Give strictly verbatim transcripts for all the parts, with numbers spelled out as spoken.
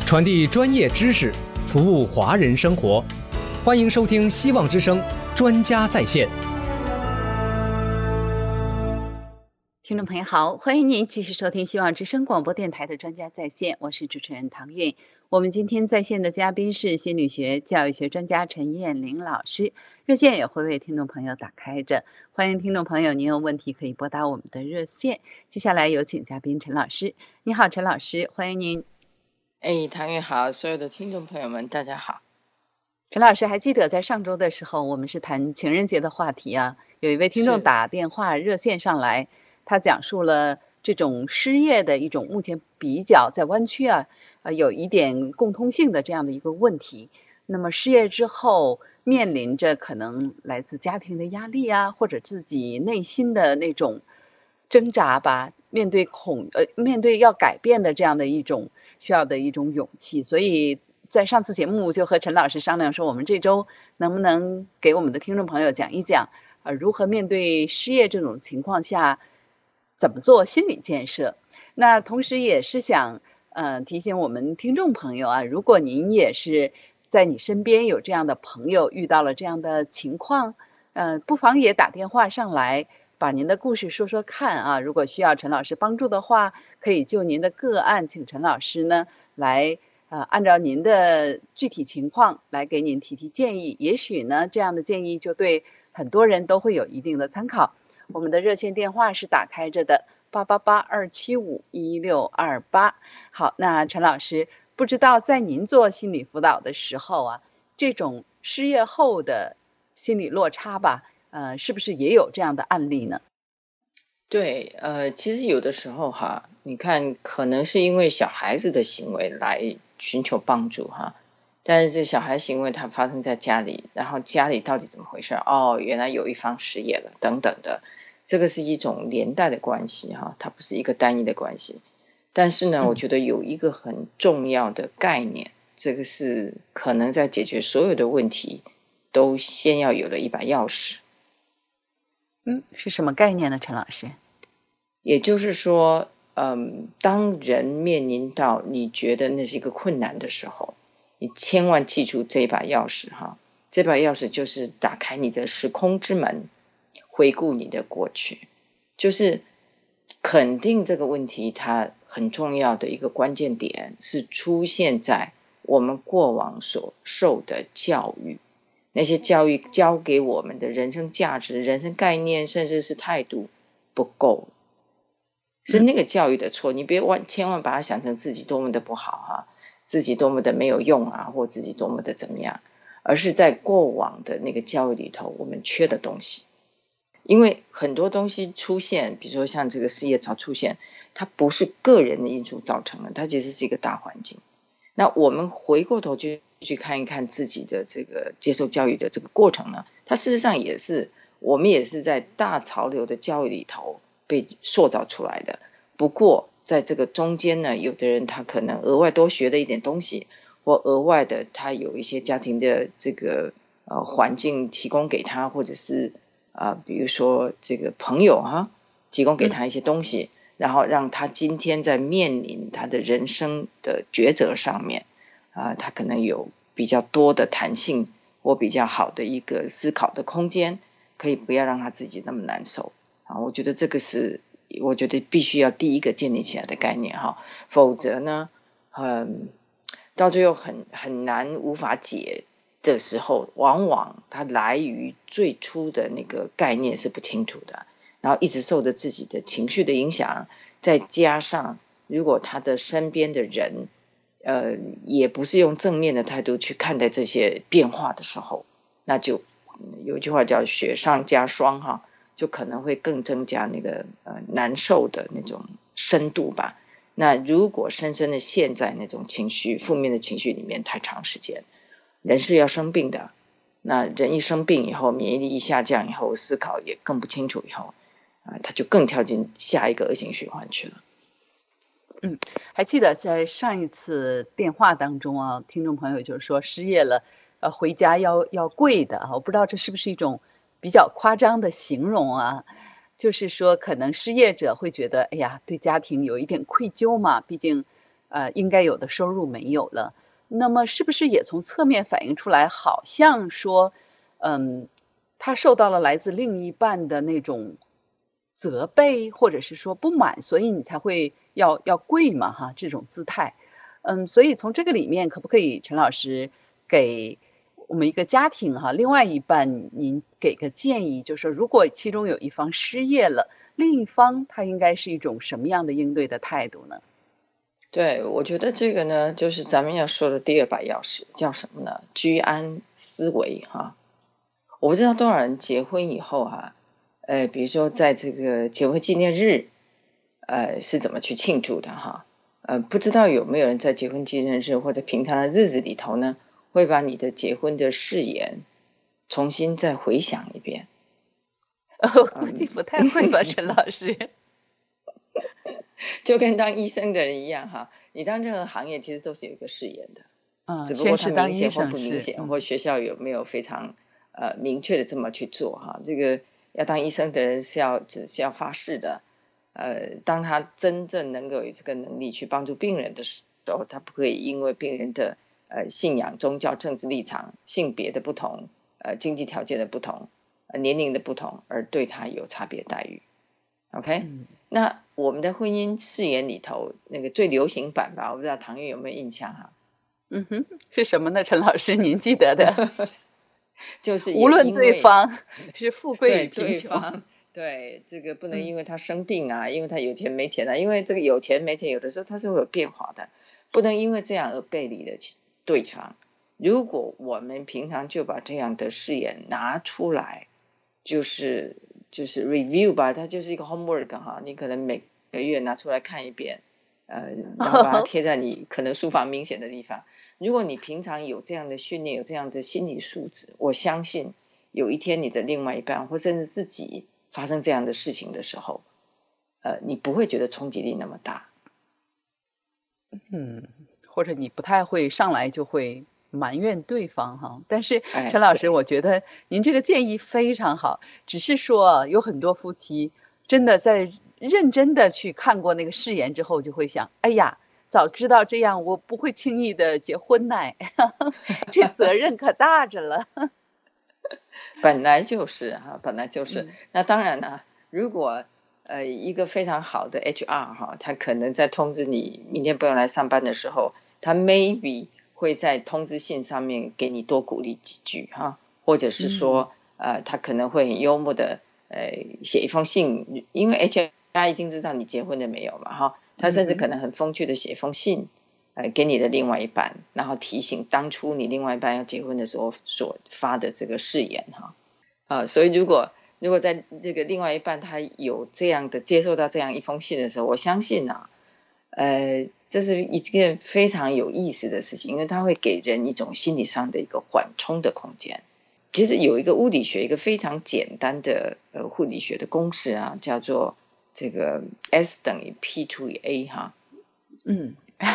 传递专业知识，服务华人生活。欢迎收听希望之声专家在线。 听众朋友好，欢迎您继续收听希望之声广播电台的专家在线，我是主持人唐韵。我们今天在线的嘉宾是心理学教育学专家陈燕玲老师，热线也会为听众朋友打开着，欢迎听众朋友您有问题可以拨打我们的热线。接下来有请嘉宾陈老师。你好，陈老师，欢迎您。 哎，唐韵好，所有的听众朋友们大家好。 陈老师还记得在上周的时候我们是谈情人节的话题啊，有一位听众打电话热线上来，他讲述了这种失业的一种目前比较在湾区啊呃有一点共通性的这样的一个问题。那么失业之后面临着可能来自家庭的压力啊，或者自己内心的那种挣扎吧，面对恐呃面对要改变的这样的一种需要的一种勇气。所以在上次节目就和陈老师商量说，我们这周能不能给我们的听众朋友讲一讲呃如何面对失业这种情况下怎么做心理建设。那同时也是想呃提醒我们听众朋友啊，如果您也是在你身边有这样的朋友遇到了这样的情况，呃不妨也打电话上来把您的故事说说看啊，如果需要陈老师帮助的话，可以就您的个案请陈老师呢来呃按照您的具体情况来给您提提建议，也许呢这样的建议就对很多人都会有一定的参考。我们的热线电话是打开着的八八八二七五一六二八。好，那陈老师，不知道在您做心理辅导的时候啊，这种失业后的心理落差吧，呃，是不是也有这样的案例呢？ 对，呃，其实有的时候哈，你看，可能是因为小孩子的行为来寻求帮助哈，但是这小孩行为它发生在家里，然后家里到底怎么回事？哦，原来有一方失业了，等等的，这个是一种连带的关系哈，它不是一个单一的关系。但是呢，我觉得有一个很重要的概念，这个是可能在解决所有的问题都先要有的一把钥匙。 嗯，是什么概念呢，陈老师？ 也就是说，嗯，当人面临到你觉得那是一个困难的时候，你千万记住这把钥匙哈，这把钥匙就是打开你的时空之门，回顾你的过去，就是肯定这个问题它很重要的一个关键点是出现在我们过往所受的教育，那些教育教给我们的人生价值、人生概念，甚至是态度不够，是那个教育的错。你别万千万把它想成自己多么的不好哈，自己多么的没有用啊，或自己多么的怎么样，而是在过往的那个教育里头，我们缺的东西。因为很多东西出现，比如说像这个失业潮出现，它不是个人的因素造成的，它其实是一个大环境。那我们回过头去去看一看自己的这个接受教育的这个过程呢，它事实上也是我们也是在大潮流的教育里头被塑造出来的。不过在这个中间呢，有的人他可能额外多学了一点东西，或额外的他有一些家庭的这个呃环境提供给他，或者是啊、呃，比如说这个朋友哈，提供给他一些东西。嗯，然后让他今天在面临他的人生的抉择上面啊、呃，他可能有比较多的弹性或比较好的一个思考的空间，可以不要让他自己那么难受啊。我觉得这个是我觉得必须要第一个建立起来的概念哈，否则呢，嗯，到最后很很难无法解的时候，往往它来于最初的那个概念是不清楚的。然后一直受着自己的情绪的影响，再加上如果他的身边的人呃，也不是用正面的态度去看待这些变化的时候，那就有一句话叫雪上加霜哈，就可能会更增加那个呃难受的那种深度吧。那如果深深的陷在那种情绪负面的情绪里面太长时间，人是要生病的。那人一生病以后，免疫力一下降以后，思考也更不清楚以后啊，他就更跳进下一个恶性循环去了。 嗯，还记得在上一次电话当中啊，听众朋友就是说失业了，呃，回家要要跪的啊，我不知道这是不是一种比较夸张的形容啊？就是说，可能失业者会觉得，哎呀，对家庭有一点愧疚嘛，毕竟呃应该有的收入没有了。那么是不是也从侧面反映出来，好像说，嗯，他受到了来自另一半的那种责备，或者是说不满，所以你才会要要跪嘛，哈，这种姿态。嗯，所以从这个里面，可不可以陈老师给我们一个家庭哈，另外一半您给个建议，就是说如果其中有一方失业了，另一方他应该是一种什么样的应对的态度呢？ 对，我觉得这个呢，就是咱们要说的第二把钥匙，叫什么呢？居安思危哈。我不知道多少人结婚以后哈、呃，比如说在这个结婚纪念日，呃，是怎么去庆祝的哈？呃，不知道有没有人在结婚纪念日或者平常的日子里头呢，会把你的结婚的誓言重新再回想一遍。 我估计不太会吧，陈老师。 就跟当医生的人一样哈，你当任何行业其实都是有一个誓言的， 嗯， 只不过它宣誓当明显或医生是， 不明显， 嗯， 或学校有没有非常呃明确的这么去做哈。这个要当医生的人是要只是要发誓的，呃，当他真正能够有这个能力去帮助病人的时候，他不可以因为病人的呃信仰、宗教、政治立场、性别的不同、呃经济条件的不同、呃年龄的不同而对他有差别待遇。OK， 嗯那我们的婚姻誓言里头那个最流行版吧，我不知道唐玉有没有印象哈、 嗯哼，是什么呢？陈老师，您记得的？ 就是无论也因为对方是富贵对与贫穷， 对方对这个不能嗯因为他生病啊，因为他有钱没钱啊，因为这个有钱没钱有的时候它是会有变化的，不能因为这样而背离了对方。如果我们平常就把这样的誓言拿出来，就是就是 review 吧，它就是一个 homework 哈，你可能每个月拿出来看一遍，呃，然后把它贴在你可能书房明显的地方。如果你平常有这样的训练，有这样的心理素质，我相信有一天你的另外一半或甚至自己发生这样的事情的时候，呃，你不会觉得冲击力那么大。 嗯，或者你不太会上来就会埋怨对方哈。但是哎， 陈老师， 对， 我觉得您这个建议非常好，只是说啊有很多夫妻真的在认真的去看过那个誓言之后，就会想，哎呀，早知道这样，我不会轻易的结婚呢，这责任可大着了。 本来就是哈，本来就是。 嗯那当然了，如果呃一个非常好的 H R 哈，他可能在通知你明天不用来上班的时候，他 maybe 会在通知信上面给你多鼓励几句哈，或者是嗯说呃他可能会很幽默的呃写一封信，因为 H R 一定知道你结婚了没有嘛哈，他甚至嗯哼可能很风趣的写一封信。呃，给你的另外一半，然后提醒当初你另外一半要结婚的时候所发的这个誓言哈。啊，所以如果如果在这个另外一半他有这样的接受到这样一封信的时候，我相信啊，呃，这是一件非常有意思的事情，因为它会给人一种心理上的一个缓冲的空间。其实有一个物理学一个非常简单的呃物理学的公式啊，叫做这个 S 等于 P 除以 A 哈， 嗯，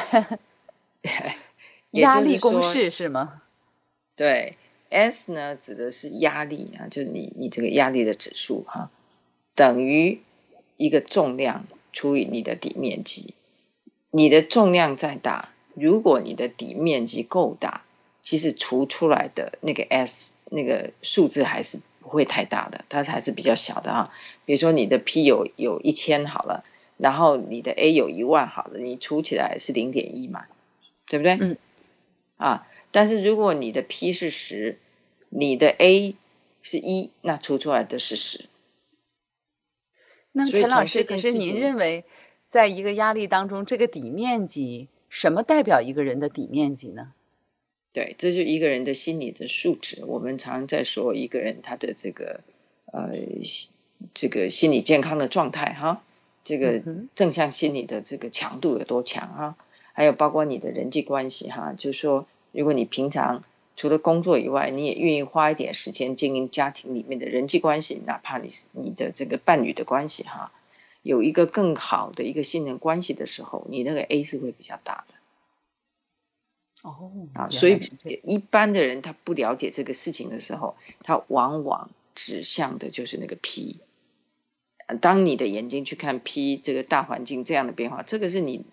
也压力公就是说， 式是吗？ 对 S 呢指的是压力啊，就是你你这个压力的指数哈，等于一个重量除以你的底面积。你的重量再大，如果你的底面积够大，其实除出来的那个 S 那个数字还是不会太大的，它还是比较小的哈。比如说你的 P 有有一千好了，然后你的 A 有一万好了，你除起来是零点一嘛，对不对？ 嗯啊，但是如果你的 P 是十，你的 A 是一，那除出来的是十。 那所以陈老师， 从这件可是您事情， 认为，在一个压力当中，这个底面积，什么代表一个人的底面积呢？ 对，这就是一个人的心理的素质。我们常在说一个人他的这个呃这个心理健康的状态哈，这个嗯哼， 正向心理的这个强度有多强哈，还有包括你的人际关系哈，就是说如果你平常除了工作以外，你也愿意花一点时间经营家庭里面的人际关系，哪怕你是你的这个伴侣的关系哈，有一个更好的一个信任关系的时候，你那个 A 是会比较大的。 哦， 啊， 原所以来是这样。 一般的人他不了解这个事情的时候，他往往指向的就是那个 P。当你的眼睛去看 P 这个大环境这样的变化，这个是你你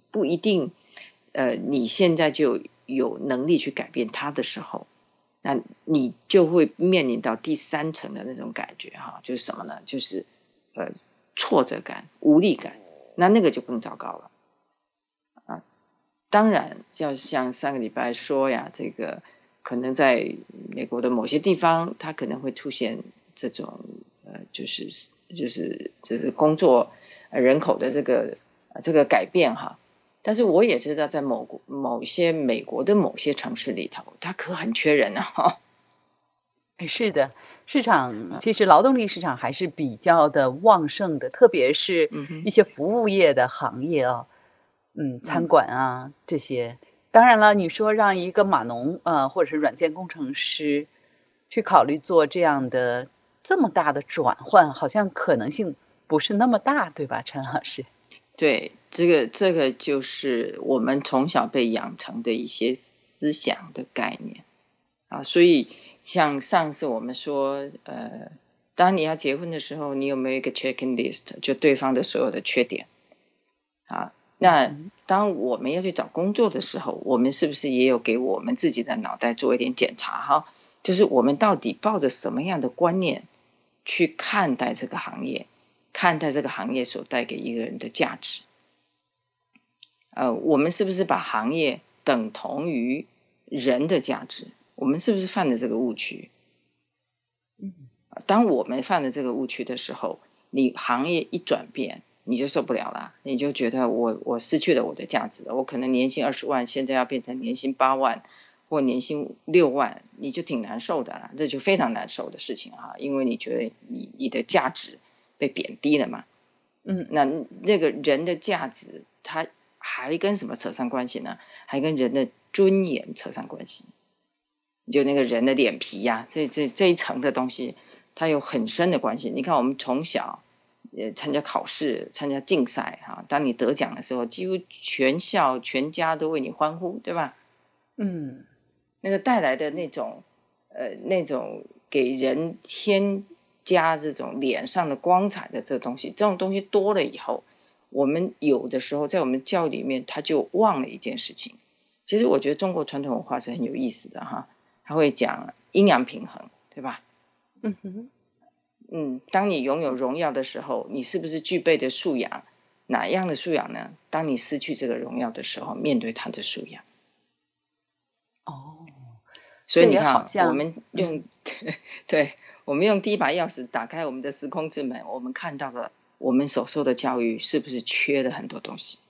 不一定呃你现在就有能力去改变它的时候，那你就会面临到第三层的那种感觉哈，就是什么呢？就是呃挫折感、无力感，那那个就更糟糕了啊。当然，就像上个礼拜说呀，这个可能在美国的某些地方，它可能会出现这种呃，就是就是就是工作人口的这个这个改变哈。但是我也知道，在某某些美国的某些城市里头，它可很缺人啊。 是的，市场其实劳动力市场还是比较的旺盛的，特别是一些服务业的行业啊，嗯，餐馆啊这些。当然了，你说让一个码农呃，或者是软件工程师去考虑做这样的这么大的转换，好像可能性不是那么大，对吧，陈老师？ 对，这个这个就是我们从小被养成的一些思想的概念啊，所以像上次我们说，呃，当你要结婚的时候，你有没有一个 checking list， 就对方的所有的缺点啊？那当我们要去找工作的时候，我们是不是也有给我们自己的脑袋做一点检查哈？就是我们到底抱着什么样的观念去看待这个行业，看待这个行业所带给一个人的价值？呃，我们是不是把行业等同于人的价值？我们是不是犯了这个误区？ 嗯， 当我们犯了这个误区的时候，你行业一转变，你就受不了了，你就觉得我我失去了我的价值了，我可能年薪二十万，现在要变成年薪八万或年薪六万，你就挺难受的了，这就非常难受的事情哈，因为你觉得你你的价值被贬低了嘛。 嗯， 那那个人的价值，它还跟什么扯上关系呢？还跟人的尊严扯上关系。就那个人的脸皮呀、啊，这这这一层的东西，它有很深的关系。你看，我们从小呃参加考试、参加竞赛哈、啊，当你得奖的时候，几乎全校全家都为你欢呼，对吧？ 嗯， 那个带来的那种呃那种给人添加这种脸上的光彩的这东西，这种东西多了以后，我们有的时候在我们教育里面，他就忘了一件事情。其实我觉得中国传统文化是很有意思的哈。他会讲阴阳平衡，对吧？ 嗯哼， 嗯，当你拥有荣耀的时候，你是不是具备的素养？哪样的素养呢？当你失去这个荣耀的时候，面对他的素养。 哦， 所以你看， 像我们用、嗯、对，我们用第一把钥匙打开我们的时空之门，我们看到了我们所受的教育是不是缺了很多东西？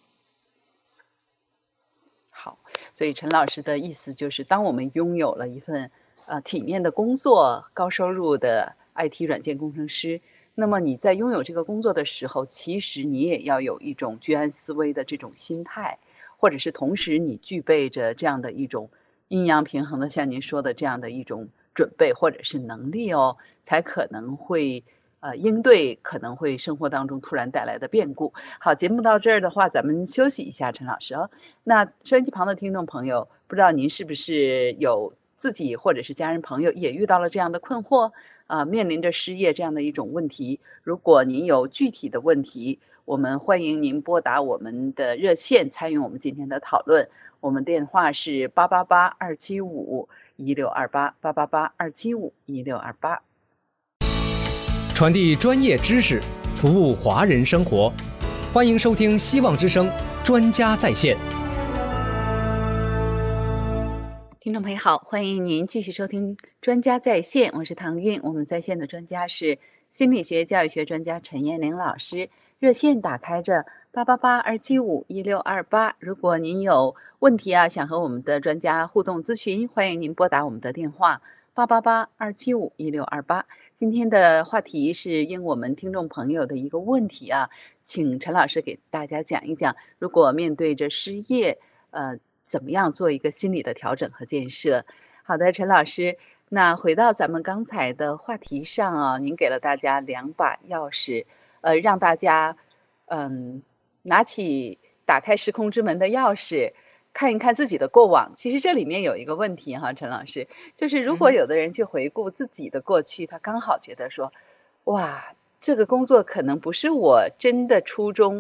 好，所以陈老师的意思就是，当我们拥有了一份呃体面的工作、高收入的 I T 软件工程师，那么你在拥有这个工作的时候，其实你也要有一种居安思危的这种心态，或者是同时你具备着这样的一种阴阳平衡的，像您说的这样的一种准备或者是能力哦，才可能会。呃，应对可能会生活当中突然带来的变故。好，节目到这儿的话，咱们休息一下，陈老师哦。那收音机旁的听众朋友，不知道您是不是有自己或者是家人朋友也遇到了这样的困惑啊、呃，面临着失业这样的一种问题。如果您有具体的问题，我们欢迎您拨打我们的热线参与我们今天的讨论。我们电话是八八八二七五一六二八八八八二七五一六二八。 传递专业知识，服务华人生活。欢迎收听希望之声专家在线。 听众朋友好，欢迎您继续收听专家在线，我是唐韵。我们在线的专家是心理学教育学专家陈燕玲老师。热线打开着八八八二七五一六二八，如果您有问题啊，想和我们的专家互动咨询，欢迎您拨打我们的电话八八八二七五一六二八。今天的话题是应我们听众朋友的一个问题啊，请陈老师给大家讲一讲，如果面对着失业，呃，怎么样做一个心理的调整和建设？好的，陈老师，那回到咱们刚才的话题上啊，您给了大家两把钥匙，呃，让大家嗯拿起打开时空之门的钥匙。看一看自己的过往，其实这里面有一个问题哈，陈老师，就是如果有的人去回顾自己的过去，他刚好觉得说，哇，这个工作可能不是我真的初衷，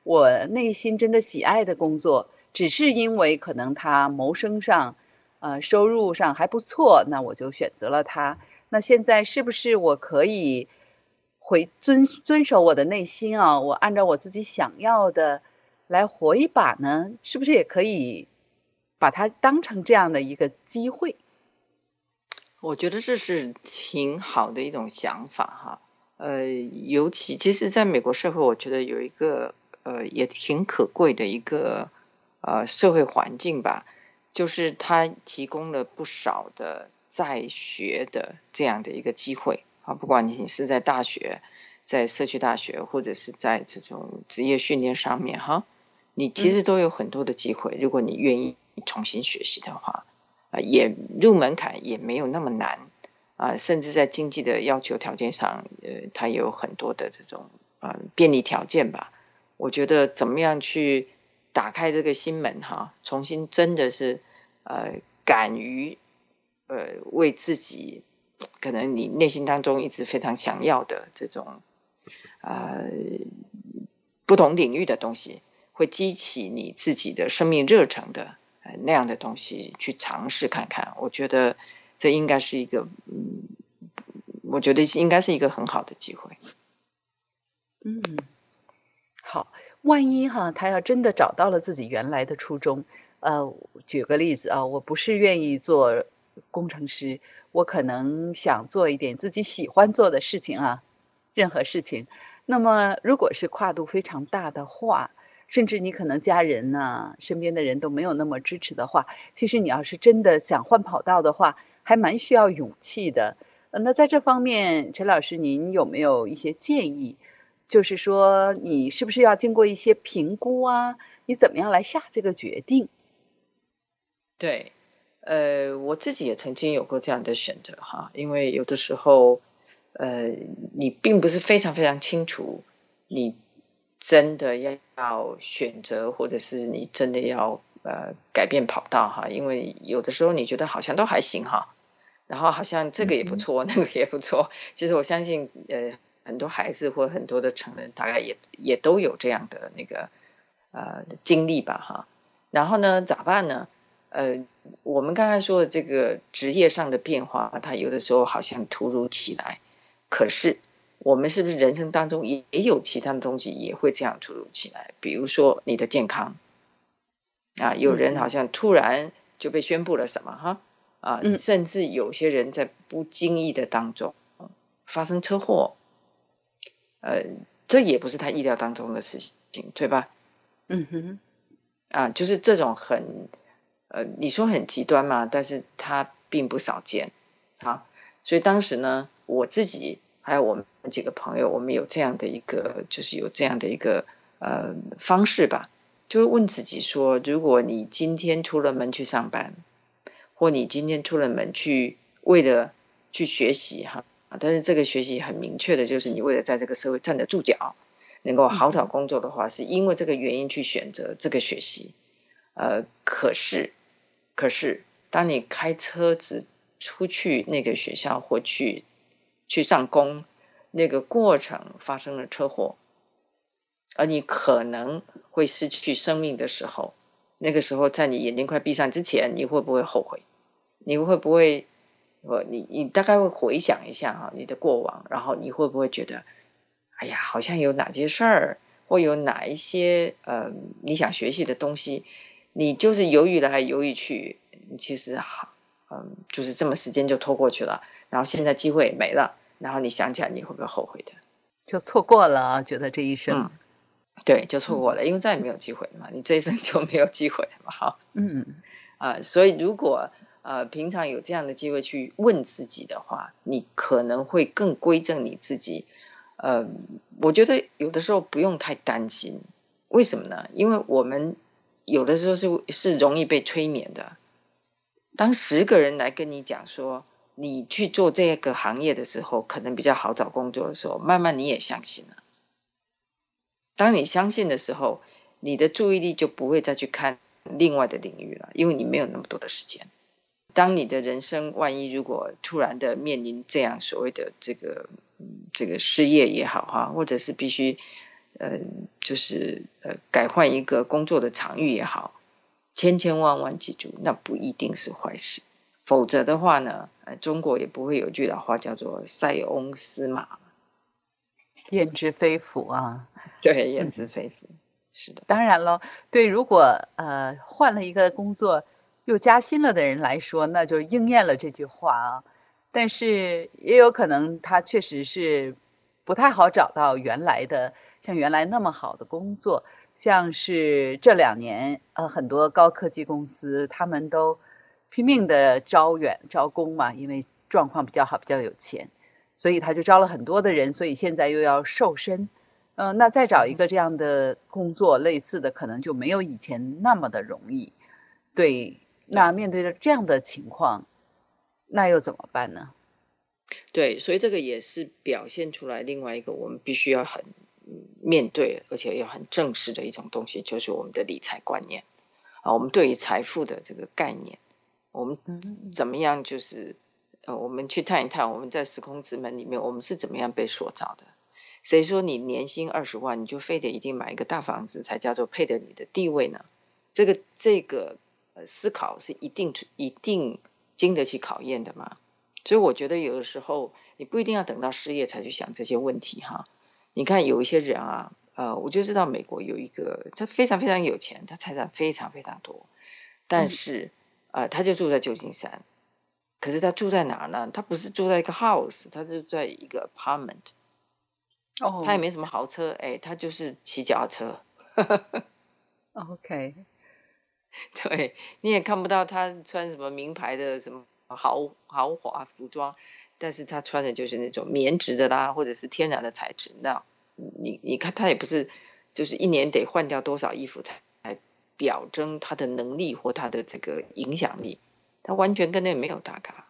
我内心真的喜爱的工作，只是因为可能它谋生上，呃，收入上还不错，那我就选择了它。那现在是不是我可以回遵遵守我的内心啊？我按照我自己想要的来活一把呢？是不是也可以把它当成这样的一个机会？ 我觉得这是挺好的一种想法哈。呃，尤其其实在美国社会，我觉得有一个呃也挺可贵的一个呃社会环境吧，就是它提供了不少的在学的这样的一个机会啊，不管你是在大学、在社区大学，或者是在这种职业训练上面哈，你其实都有很多的机会，如果你愿意重新学习的话。啊，也入门槛也没有那么难啊，甚至在经济的要求条件上，呃，它也有很多的这种呃便利条件吧。我觉得怎么样去打开这个心门哈，重新真的是呃敢于呃为自己可能你内心当中一直非常想要的这种呃不同领域的东西，会激起你自己的生命热忱的。那样的东西去尝试看看，我觉得这应该是一个，嗯，我觉得应该是一个很好的机会。 嗯，好，万一哈，他要真的找到了自己原来的初衷，呃，举个例子啊，我不是愿意做工程师，我可能想做一点自己喜欢做的事情啊，任何事情。那么，如果是跨度非常大的话，甚至你可能家人呐、身边的人都没有那么支持的话，其实你要是真的想换跑道的话，还蛮需要勇气的。呃那在这方面，陈老师您有没有一些建议？就是说，你是不是要经过一些评估啊？你怎么样来下这个决定？ 对，呃，我自己也曾经有过这样的选择哈，因为有的时候，呃，你并不是非常非常清楚，你真的要选择，或者是你真的要呃改变跑道哈，因为有的时候你觉得好像都还行哈，然后好像这个也不嗯错，那个也不错。其实我相信，呃，很多孩子或很多的成人，大概也也都有这样的那个呃经历吧，哈。然后呢，咋办呢？呃，我们刚才说的这个职业上的变化，它有的时候好像突如其来，可是我们是不是人生当中也也有其他的东西也会这样突如其来？比如说你的健康啊，有人好嗯嗯像突然就被宣布了什么哈。啊， 嗯甚至有些人在不经意的当中发生车祸，呃，这也不是他意料当中的事情，对吧？ 嗯哼啊，就是这种很，呃，你说很极端嘛，但是它并不少见啊。所以当时呢，我自己还有我们几个朋友，我们有这样的一个，就是有这样的一个呃方式吧，就会问自己说，如果你今天出了门去上班，或你今天出了门去为了去学习哈，但是这个学习很明确的就是你为了在这个社会站得住脚，能够好找工作的话，是因为这个原因去选择这个学习。呃，可是可是当你开车子出去那个学校或去去上工，那个过程发生了车祸，而你可能会失去生命的时候，那个时候在你眼睛快闭上之前，你会不会后悔？你会不会，我你你大概会回想一下哈，你的过往，然后你会不会觉得，哎呀，好像有哪些事儿，或有哪一些呃你想学习的东西，你就是犹豫来犹豫去，其实好，嗯，就是这么时间就拖过去了，然后现在机会没了，然后你想起来，你会不会后悔的？ 就错过了啊，觉得这一生。 嗯，对，就错过嗯了，因为再也没有机会了嘛，你这一生就没有机会了嘛，哈。 嗯啊，所以如果呃平常有这样的机会去问自己的话，你可能会更规正你自己。呃，我觉得有的时候不用太担心，为什么呢？因为我们有的时候是是容易被催眠的。当十个人来跟你讲说，你去做这个行业的时候，可能比较好找工作的时候，慢慢你也相信了。当你相信的时候，你的注意力就不会再去看另外的领域了，因为你没有那么多的时间。当你的人生万一如果突然的面临这样所谓的这个、嗯、这个失业也好哈，或者是必须呃，就是呃改换一个工作的场域也好，千千万万记住，那不一定是坏事。否则的话呢，呃，中国也不会有句老话叫做塞翁失马， 焉知非福啊。 对，焉知非福、嗯、是的。 当然了，对，如果呃换了一个工作又加薪了的人来说，那就应验了这句话啊。但是也有可能他确实是不太好找到原来的像原来那么好的工作，像是这两年呃很多高科技公司他们都拼命的招远招工嘛，因为状况比较好，比较有钱，所以他就招了很多的人，所以现在又要瘦身。嗯、呃，那再找一个这样的工作，类似的可能就没有以前那么的容易。对，那面对着这样的情况，那又怎么办呢？ 对，所以这个也是表现出来另外一个我们必须要很面对，而且要很正视的一种东西，就是我们的理财观念啊，我们对于财富的这个概念，我们怎么样就是呃，我们去探一探，我们在时空之门里面，我们是怎么样被塑造的？谁说你年薪二十万，你就非得一定买一个大房子才叫做配得你的地位呢？这个这个呃思考是一定一定经得起考验的嘛？所以我觉得有的时候你不一定要等到失业才去想这些问题哈。你看有一些人啊，呃，我就知道美国有一个他非常非常有钱，他财产非常非常多，但是、嗯、呃，他就住在旧金山。可是他住在哪呢？他不是住在一个 house， 他住在一个 apartment。哦，他也没什么豪车，哎，他就是骑脚踏车。 OK， 对，你也看不到他穿什么名牌的什么豪豪华服装，但是他穿的就是那种棉质的啦，或者是天然的材质。那你你看他也不是，就是一年得换掉多少衣服才才表征他的能力或他的这个影响力，他完全跟那没有搭嘎。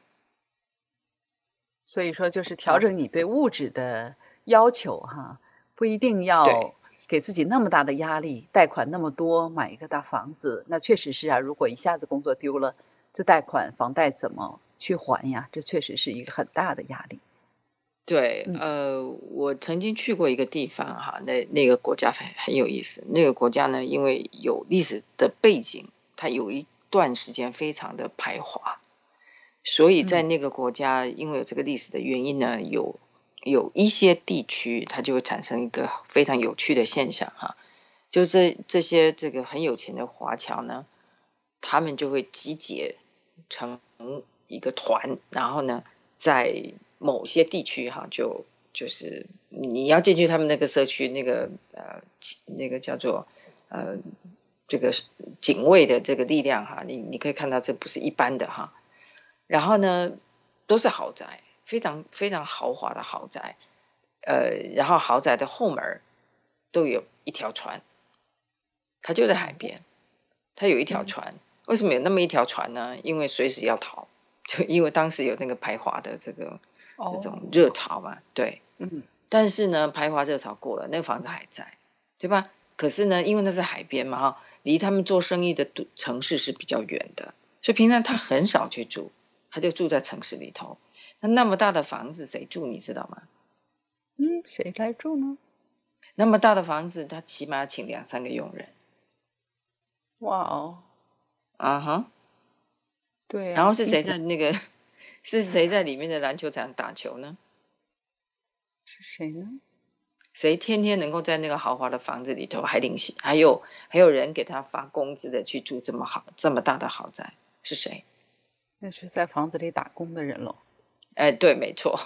所以说，就是调整你对物质的要求哈，不一定要给自己那么大的压力，贷款那么多，买一个大房子，那确实是啊。如果一下子工作丢了，这贷款房贷怎么去还呀？这确实是一个很大的压力。 对，呃，我曾经去过一个地方哈，那那个国家很很有意思。那个国家呢，因为有历史的背景，它有一段时间非常的排华，所以在那个国家，因为有这个历史的原因呢，有有一些地区它就会产生一个非常有趣的现象哈，就是这些这个很有钱的华侨呢，他们就会集结成一个团，然后呢，在某些地区哈，就就是你要进去他们那个社区，那个呃那个叫做呃这个警卫的这个力量哈，你你可以看到这不是一般的哈。然后呢，都是豪宅，非常非常豪华的豪宅，呃，然后豪宅的后门都有一条船，它就在海边，它有一条船。为什么有那么一条船呢？因为随时要逃，就因为当时有那个排华的这个这种热潮嘛，对，嗯。但是呢，排华热潮过了，那个房子还在，对吧？可是呢，因为那是海边嘛，离他们做生意的城市是比较远的，所以平常他很少去住。他就住在城市里头，那那么大的房子谁住你知道吗？ 嗯，谁来住呢？ 那么大的房子，他起码请两三个佣人。 哇哦， 啊哈， 对、啊。 然后是谁在那个？是谁在里面的篮球场打球呢？ 是谁呢？ 谁天天能够在那个豪华的房子里头还领薪，还有还有人给他发工资的去住这么好这么大的豪宅？是谁？ 那是在房子里打工的人喽。 哎，对，没错。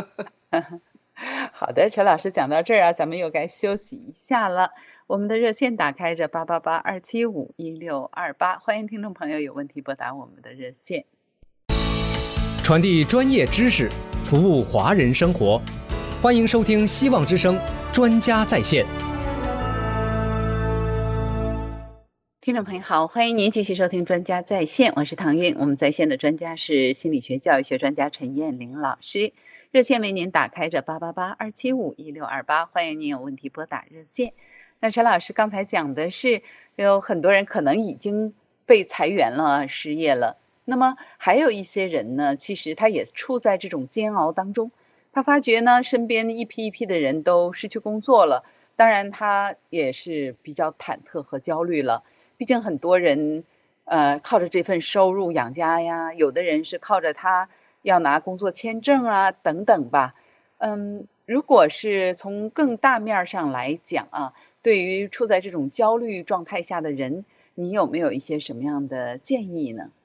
好的，陈老师讲到这儿啊，咱们又该休息一下了。我们的热线打开着八八八二七五一六二八，欢迎听众朋友有问题拨打我们的热线。 传递专业知识，服务华人生活，欢迎收听希望之声专家在线。 听众朋友好，欢迎您继续收听专家在线，我是唐韵。我们在线的专家是心理学教育学专家陈燕玲老师，热线为您打开着八八八二七五一六二八，欢迎您有问题拨打热线。那陈老师刚才讲的是有很多人可能已经被裁员了，失业了，那么还有一些人呢，其实他也处在这种煎熬当中，他发觉呢身边一批一批的人都失去工作了， 当然他也是比较忐忑和焦虑了，毕竟很多人呃靠着这份收入养家呀，有的人是靠着他要拿工作签证啊等等吧。嗯，如果是从更大面儿上来讲啊，对于处在这种焦虑状态下的人，你有没有一些什么样的建议呢？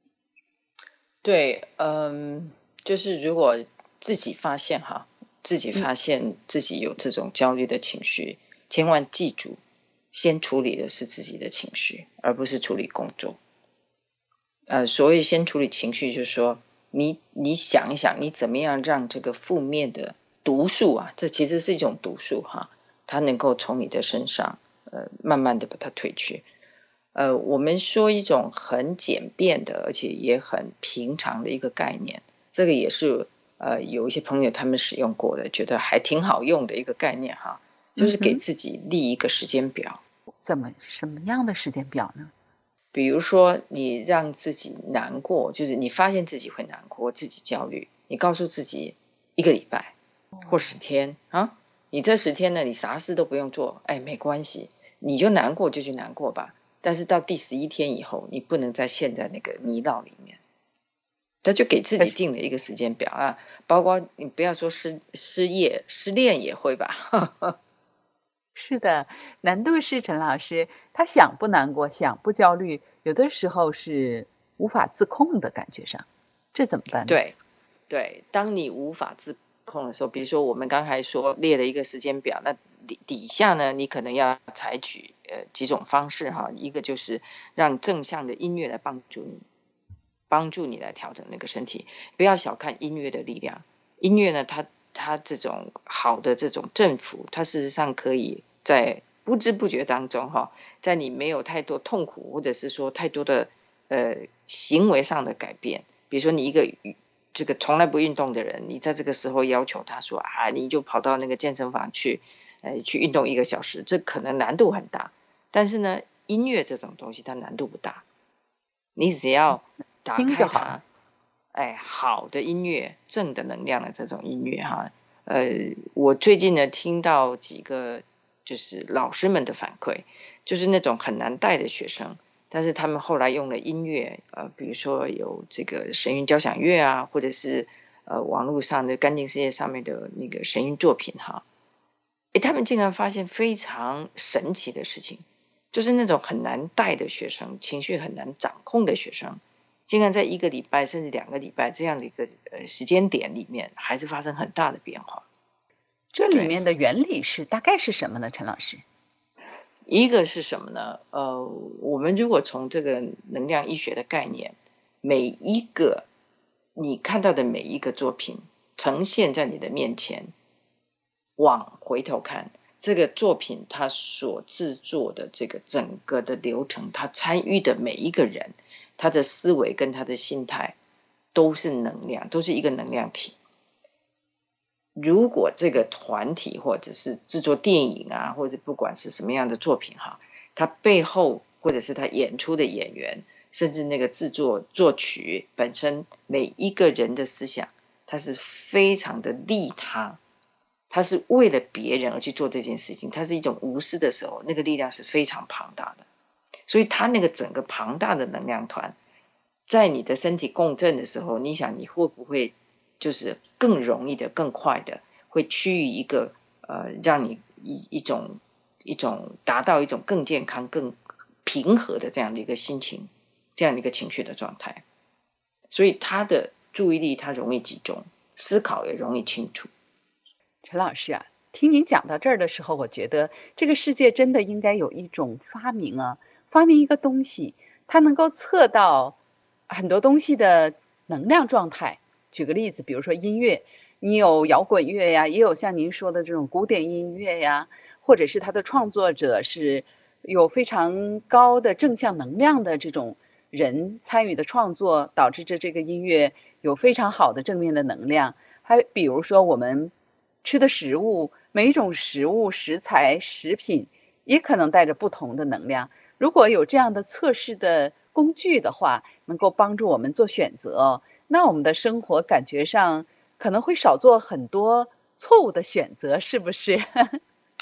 对，嗯，就是如果自己发现哈，自己嗯发现自己有这种焦虑的情绪，千万记住，先处理的是自己的情绪，而不是处理工作。呃，所谓先处理情绪，就是说你你想一想，你怎么样让这个负面的毒素啊，这其实是一种毒素哈，它能够从你的身上呃慢慢的把它褪去。呃，我们说一种很简便的，而且也很平常的一个概念，这个也是呃有一些朋友他们使用过的，觉得还挺好用的一个概念哈，就是给嗯哼， 自己立一个时间表。 怎么什么样的时间表呢？ 比如说你让自己难过，就是你发现自己会难过，自己焦虑，你告诉自己一个礼拜或十天啊，你这十天呢，你啥事都不用做，哎，没关系，你就难过就去难过吧。但是到第十一天以后，你不能再陷在那个泥淖里面。他就给自己可是定了一个时间表啊，包括你不要说失失业、失恋也会吧。 是的，难度是陈老师，他想不难过，想不焦虑，有的时候是无法自控的感觉上，这怎么办呢？ 对对，当你无法自控的时候，比如说我们刚才说列了一个时间表，那底底下呢，你可能要采取呃几种方式哈，一个就是让正向的音乐来帮助你，帮助你来调整那个身体，不要小看音乐的力量。音乐呢，它它这种好的这种振幅，它事实上可以在不知不觉当中哈，在你没有太多痛苦或者是说太多的呃行为上的改变，比如说你一个这个从来不运动的人，你在这个时候要求他说啊，你就跑到那个健身房去，呃，去运动一个小时，这可能难度很大。但是呢，音乐这种东西它难度不大，你只要打听就好了。 开它，哎，好的音乐，正的能量的这种音乐哈，呃，我最近呢听到几个就是老师们的反馈，就是那种很难带的学生，但是他们后来用了音乐，呃，比如说有这个神韵交响乐啊，或者是呃网络上的干净世界上面的那个神韵作品哈，诶，他们竟然发现非常神奇的事情，就是那种很难带的学生，情绪很难掌控的学生，竟然在一个礼拜甚至两个礼拜这样的一个呃时间点里面，还是发生很大的变化。 这里对， 面的原理是大概是什么呢？陈老师？ 一个是什么呢？呃，我们如果从这个能量医学的概念，每一个你看到的每一个作品呈现在你的面前，往回头看，这个作品它所制作的这个整个的流程，它参与的每一个人，他的思维跟他的心态都是能量，都是一个能量体。如果这个团体或者是制作电影啊，或者不管是什么样的作品哈，它背后或者是他演出的演员，甚至那个制作作曲本身，每一个人的思想，它是非常的利他，他是为了别人而去做这件事情，它是一种无私的时候，那个力量是非常庞大的。所以他那个整个庞大的能量团，在你的身体共振的时候，你想你会不会就是更容易的、更快的，会趋于一个呃，让你一一种一种达到一种更健康、更平和的这样的一个心情，这样的一个情绪的状态。所以他的注意力他容易集中，思考也容易清楚。 陈老师啊，听您讲到这儿的时候，我觉得这个世界真的应该有一种发明啊，发明一个东西，它能够测到很多东西的能量状态。举个例子，比如说音乐，你有摇滚乐呀，也有像您说的这种古典音乐呀，或者是它的创作者是有非常高的正向能量的这种人参与的创作，导致着这个音乐有非常好的正面的能量。还比如说我们吃的食物，每一种食物、食材、食品也可能带着不同的能量。如果有这样的测试的工具的话，能够帮助我们做选择，那我们的生活感觉上可能会少做很多错误的选择，是不是？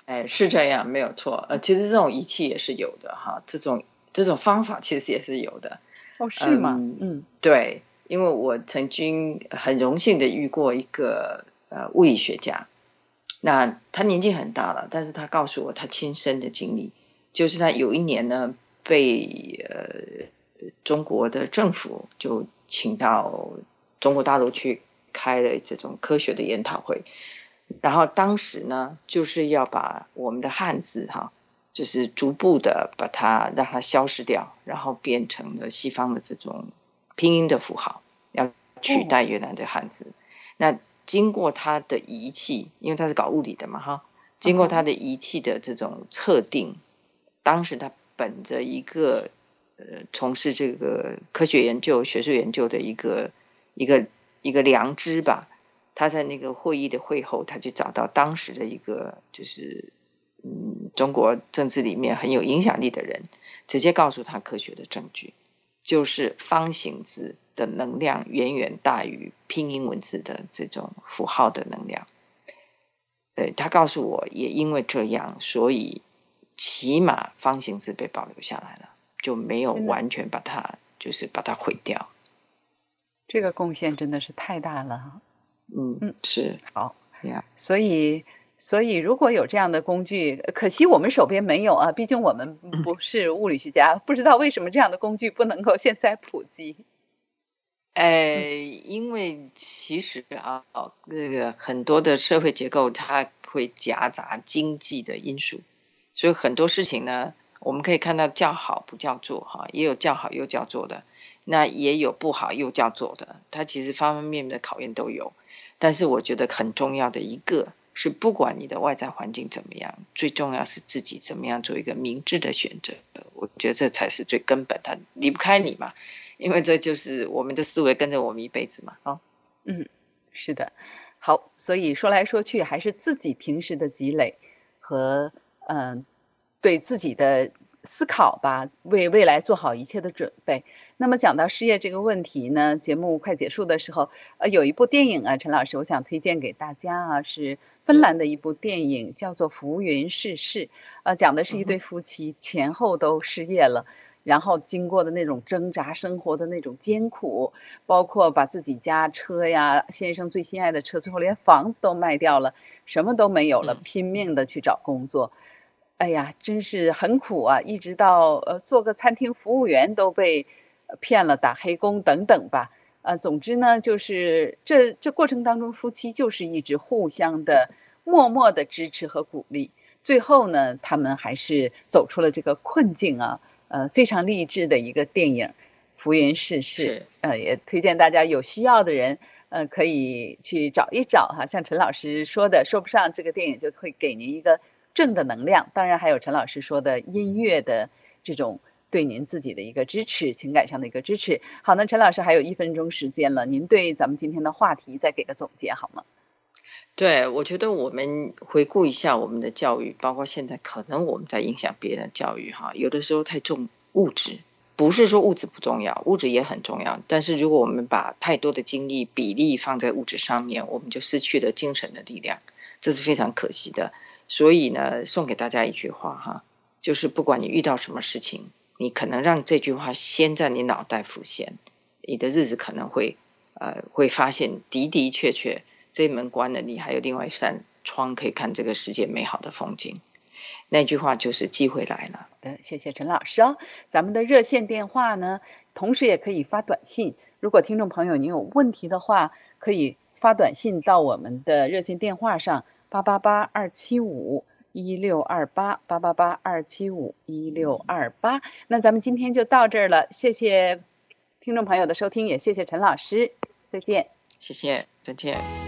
哎，是这样，没有错。呃，其实这种仪器也是有的哈，这种这种方法其实也是有的。 哦，是吗？ 嗯， 嗯， 对，因为我曾经很荣幸的遇过一个呃物理学家，那他年纪很大了，但是他告诉我他亲身的经历，就是他有一年呢被呃中国的政府就请到中国大陆去开了这种科学的研讨会。然后当时呢，就是要把我们的汉字哈，就是逐步的把它让它消失掉，然后变成了西方的这种拼音的符号，要取代原来的汉字。哦、那经过他的仪器，因为他是搞物理的嘛哈，经过他的仪器的这种测定，当时他本着一个呃从事这个科学研究、学术研究的一个一个一个良知吧。他在那个会议的会后，他就找到当时的一个就是嗯中国政治里面很有影响力的人，直接告诉他科学的证据，就是方形字的能量远远大于拼音文字的这种符号的能量。呃，他告诉我，也因为这样，所以起码方形字被保留下来了，就没有完全把它就是把它毁掉。 这个贡献真的是太大了。 嗯嗯，是好， yeah. 所以所以如果有这样的工具，可惜我们手边没有啊，毕竟我们不是物理学家，嗯、不知道为什么这样的工具不能够现在普及。 呃，因为其实啊，那个很多的社会结构它会夹杂经济的因素，所以很多事情呢，我们可以看到叫好不叫座哈，也有叫好又叫座的，那也有不好又叫座的，它其实方方面面的考验都有。但是我觉得很重要的一个是，不管你的外在环境怎么样，最重要是自己怎么样做一个明智的选择。我觉得这才是最根本，它离不开你嘛，因为这就是我们的思维跟着我们一辈子嘛。哦， 嗯，是的。好，所以说来说去还是自己平时的积累和嗯、呃、对自己的思考吧，为未来做好一切的准备。那么讲到失业这个问题呢，节目快结束的时候，呃，有一部电影啊，陈老师，我想推荐给大家啊，是芬兰的一部电影，叫做《浮云世事》，呃，讲的是一对夫妻前后都失业了，然后经过的那种挣扎，生活的那种艰苦，包括把自己家车呀，先生最心爱的车，最后连房子都卖掉了，什么都没有了，拼命的去找工作。哎呀，真是很苦啊！一直到呃做个餐厅服务员都被骗了，打黑工等等吧。呃，总之呢，就是这这过程当中，夫妻就是一直互相的默默的支持和鼓励。最后呢，他们还是走出了这个困境啊。呃，非常励志的一个电影《浮云世事》。呃，也推荐大家有需要的人，呃，可以去找一找哈。像陈老师说的，说不上这个电影就会给您一个正的能量，当然还有陈老师说的音乐的这种对您自己的一个支持，情感上的一个支持。好，那陈老师还有一分钟时间了，您对咱们今天的话题再给个总结好吗？ 对，我觉得我们回顾一下我们的教育，包括现在可能我们在影响别人的教育哈，有的时候太重物质，不是说物质不重要，物质也很重要，但是如果我们把太多的精力比例放在物质上面，我们就失去了精神的力量，这是非常可惜的。所以呢，送给大家一句话哈，就是不管你遇到什么事情，你可能让这句话先在你脑袋浮现，你的日子可能会呃会发现的的确确这门关了，你还有另外一扇窗可以看这个世界美好的风景。那句话就是机会来了。 对，谢谢陈老师哦。咱们的热线电话呢，同时也可以发短信。如果听众朋友您有问题的话，可以发短信到我们的热线电话上八八八二七五一六二八八八八二七五一六二八。那咱们今天就到这儿了，谢谢听众朋友的收听，也谢谢陈老师，再见。 谢谢，再见。